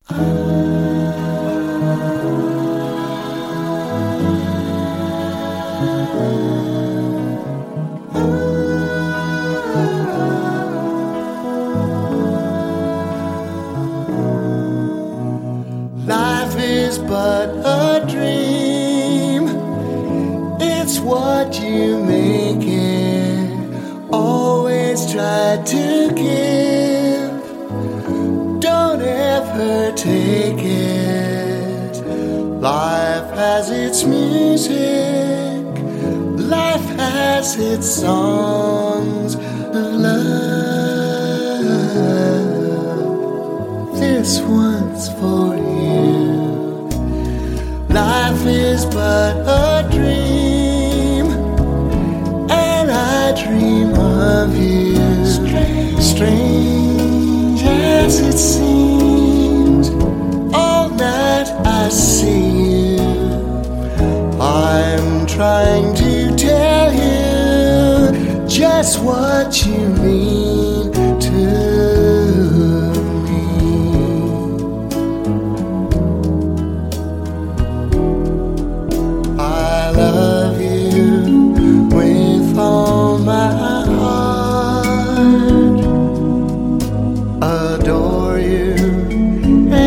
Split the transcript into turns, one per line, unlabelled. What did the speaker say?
Life is but a dream. It's what you make it. Always try to give. Don't ever take it. Life has its music. Life has its songs of love. This one's for you. Life is but a dream, and I dream of you. Strange as it seems, all night I see you. I'm trying to tell you just what you mean to adore you